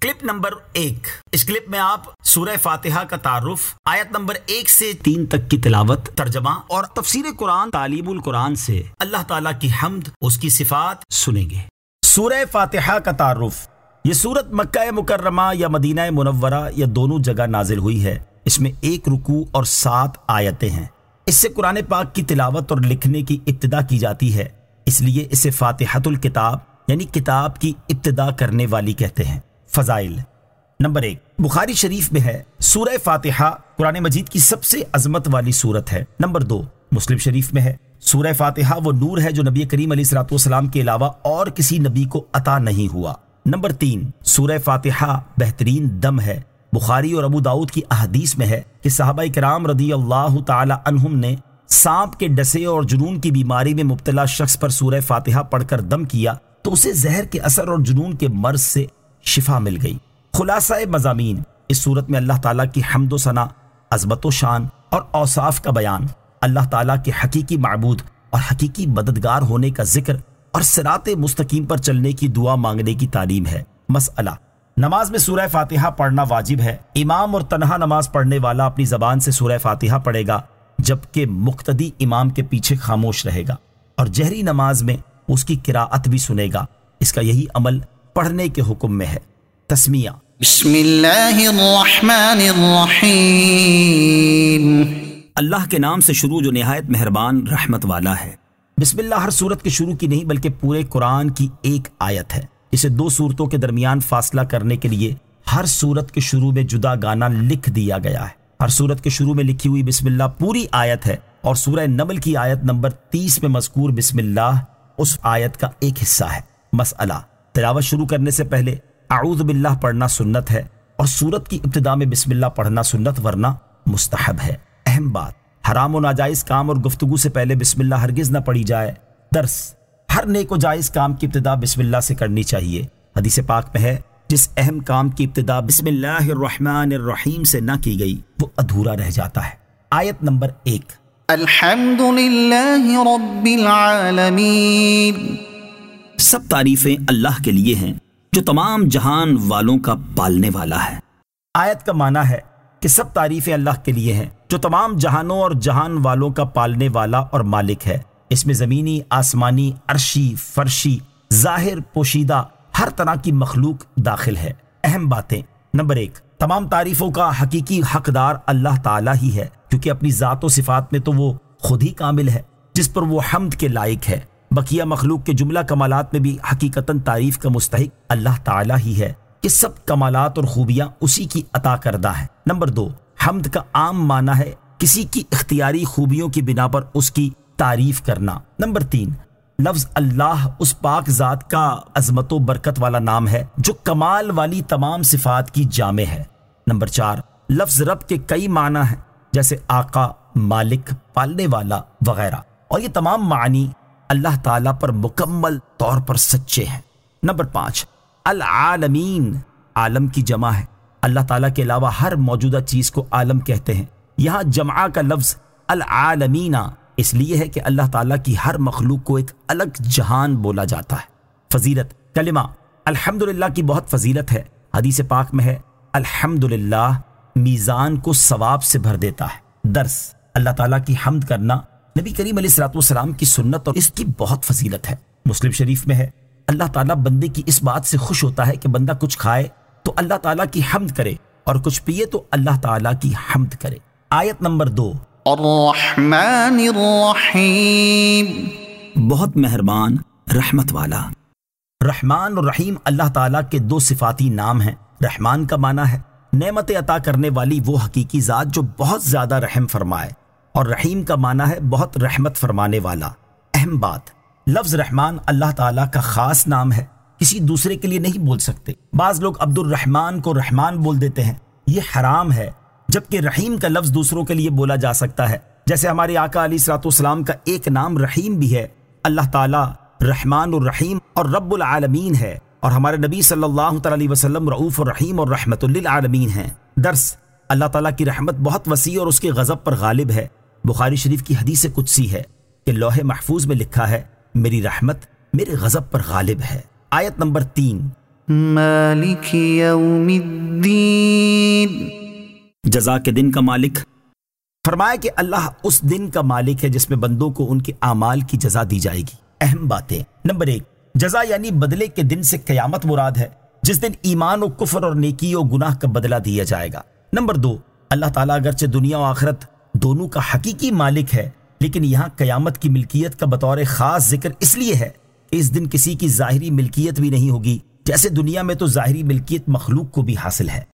Clip number 1۔ اس clip میں آپ سورہ فاتحہ کا تعارف، آیت نمبر 1 سے 3 تک کی تلاوت، ترجمہ اور تفسیر قرآن تعلیم القرآن سے اللہ تعالیٰ کی حمد، اس کی صفات سنیں گے۔ سورہ فاتحہ کا تعارف۔ یہ سورت مکہ مکرمہ یا مدینہ منورہ یا دونوں جگہ نازل ہوئی ہے۔ اس میں 1 رکوع اور 7 آیتیں ہیں۔ اس سے قرآن پاک کی تلاوت اور لکھنے کی ابتدا کی جاتی ہے، اس لیے اسے فاتحۃ الکتاب یعنی کتاب کی ابتدا کرنے والی کہتے ہیں۔ فضائل۔ نمبر 1، بخاری شریف میں ہے سورہ فاتحہ قرآن مجید کی سب سے عظمت والی سورت ہے۔ نمبر 2، مسلم شریف میں ہے سورہ فاتحہ وہ نور ہے جو نبی کریم علیہ الصلوۃ والسلام کے علاوہ اور کسی نبی کو عطا نہیں ہوا۔ نمبر 3، سورہ فاتحہ بہترین دم ہے۔ بخاری اور ابو داؤد کی احادیث میں ہے کہ صحابہ کرام رضی اللہ تعالی عنہم نے سانپ کے ڈسے اور جنون کی بیماری میں مبتلا شخص پر سورہ فاتحہ پڑھ کر دم کیا تو اسے زہر کے اثر اور جنون کے مرض سے شفا مل گئی۔ خلاصہ مضامین، اس صورت میں اللہ تعالیٰ کی حمد و ثنا، عظمت و شان اور اوصاف کا بیان، اللہ تعالیٰ کے حقیقی معبود اور حقیقی مددگار ہونے کا ذکر اور صراط مستقیم پر چلنے کی دعا مانگنے کی تعلیم ہے۔ مسئلہ، نماز میں سورہ فاتحہ پڑھنا واجب ہے۔ امام اور تنہا نماز پڑھنے والا اپنی زبان سے سورہ فاتحہ پڑھے گا جبکہ مقتدی امام کے پیچھے خاموش رہے گا، اور جہری نماز میں اس کی قراءت بھی سنے گا۔ اس کا یہی عمل پڑھنے کے حکم میں ہے۔ تسمیہ۔ بسم اللہ الرحمن الرحیم۔ اللہ کے نام سے شروع جو نہایت مہربان رحمت والا ہے۔ بسم اللہ ہر سورت کے شروع کی نہیں بلکہ پورے قرآن کی ایک آیت ہے۔ اسے 2 سورتوں کے درمیان فاصلہ کرنے کے لیے ہر سورت کے شروع میں جدا گانا لکھ دیا گیا ہے۔ ہر سورت کے شروع میں لکھی ہوئی بسم اللہ پوری آیت ہے، اور سورہ نمل کی آیت نمبر 30 میں مذکور بسم اللہ اس آیت کا ایک حصہ ہے۔ مسئلہ، تلاوت شروع کرنے سے پہلے اعوذ باللہ پڑھنا سنت ہے، اور سورت کی ابتدا میں بسم اللہ پڑھنا سنت ورنہ مستحب ہے۔ اہم بات، حرام و ناجائز کام اور گفتگو سے پہلے بسم اللہ ہرگز نہ پڑھی جائے۔ درس، ہر نیک و جائز کام کی ابتدا بسم اللہ سے کرنی چاہیے۔ حدیث پاک میں ہے جس اہم کام کی ابتدا بسم اللہ الرحمن الرحیم سے نہ کی گئی وہ ادھورا رہ جاتا ہے۔ آیت نمبر 1۔ الحمد للہ رب العالمین۔ سب تعریفیں اللہ کے لیے ہیں جو تمام جہان والوں کا پالنے والا ہے۔ آیت کا معنی ہے کہ سب تعریفیں اللہ کے لیے ہیں جو تمام جہانوں اور جہان والوں کا پالنے والا اور مالک ہے۔ اس میں زمینی، آسمانی، عرشی، فرشی، ظاہر، پوشیدہ ہر طرح کی مخلوق داخل ہے۔ اہم باتیں۔ نمبر 1، تمام تعریفوں کا حقیقی حقدار اللہ تعالیٰ ہی ہے، کیونکہ اپنی ذات و صفات میں تو وہ خود ہی کامل ہے جس پر وہ حمد کے لائق ہے۔ بقیہ مخلوق کے جملہ کمالات میں بھی حقیقتاً تعریف کا مستحق اللہ تعالیٰ ہی ہے کہ سب کمالات اور خوبیاں اسی کی عطا کردہ ہیں۔ نمبر 2، حمد کا عام معنی ہے کسی کی اختیاری خوبیوں کی بنا پر اس کی تعریف کرنا۔ نمبر 3، لفظ اللہ اس پاک ذات کا عظمت و برکت والا نام ہے جو کمال والی تمام صفات کی جامع ہے۔ نمبر 4، لفظ رب کے کئی معنی ہیں جیسے آقا، مالک، پالنے والا وغیرہ، اور یہ تمام معنی اللہ تعالیٰ پر مکمل طور پر سچے ہیں۔ نمبر 5، العالمین عالم کی جمع ہے۔ اللہ تعالیٰ کے علاوہ ہر موجودہ چیز کو عالم کہتے ہیں۔ یہاں جمع کا لفظ العالمین اس لیے ہے کہ اللہ تعالیٰ کی ہر مخلوق کو ایک الگ جہان بولا جاتا ہے۔ فضیلت، کلمہ الحمدللہ کی بہت فضیلت ہے۔ حدیث پاک میں ہے الحمدللہ میزان کو ثواب سے بھر دیتا ہے۔ درس، اللہ تعالیٰ کی حمد کرنا نبی کریم علیہ الصلوۃ والسلام کی سنت اور اس کی بہت فضیلت ہے۔ مسلم شریف میں ہے اللہ تعالیٰ بندے کی اس بات سے خوش ہوتا ہے کہ بندہ کچھ کھائے تو اللہ تعالیٰ کی حمد کرے اور کچھ پیے تو اللہ تعالیٰ کی حمد کرے۔ آیت نمبر 2۔ الرحمن الرحیم۔ بہت مہربان رحمت والا۔ رحمان اور رحیم اللہ تعالیٰ کے 2 صفاتی نام ہیں۔ رحمان کا معنی ہے نعمت عطا کرنے والی وہ حقیقی ذات جو بہت زیادہ رحم فرمائے، اور رحیم کا معنی ہے بہت رحمت فرمانے والا۔ اہم بات، لفظ رحمان اللہ تعالیٰ کا خاص نام ہے، کسی دوسرے کے لیے نہیں بول سکتے۔ بعض لوگ عبد الرحمن کو رحمان بول دیتے ہیں، یہ حرام ہے، جبکہ رحیم کا لفظ دوسروں کے لیے بولا جا سکتا ہے۔ جیسے ہمارے آقا علیہ الصلوۃ والسلام کا ایک نام رحیم بھی ہے۔ اللہ تعالیٰ رحمان الرحیم اور رب العالمین ہے، اور ہمارے نبی صلی اللہ تعالی علیہ وسلم رؤوف الرحیم اور رحمت للعالمین ہیں۔ درس، اللہ تعالیٰ کی رحمت بہت وسیع اور اس کے غضب پر غالب ہے۔ بخاری شریف کی حدیث قدسی ہے کہ لوح محفوظ میں لکھا ہے میری رحمت میرے غضب پر غالب ہے۔ آیت نمبر 3۔ مالک یوم الدین. جزا کے دن کا مالک. فرمایا کہ اللہ اس دن کا مالک ہے جس میں بندوں کو ان کے اعمال کی جزا دی جائے گی. اہم باتیں. نمبر 1، جزا یعنی بدلے کے دن سے قیامت مراد ہے، جس دن ایمان و کفر اور نیکی و گناہ کا بدلہ دیا جائے گا. نمبر 2، اللہ تعالیٰ اگرچہ دنیا و آخرت دونوں کا حقیقی مالک ہے، لیکن یہاں قیامت کی ملکیت کا بطور خاص ذکر اس لیے ہے کہ اس دن کسی کی ظاہری ملکیت بھی نہیں ہوگی، جیسے دنیا میں تو ظاہری ملکیت مخلوق کو بھی حاصل ہے.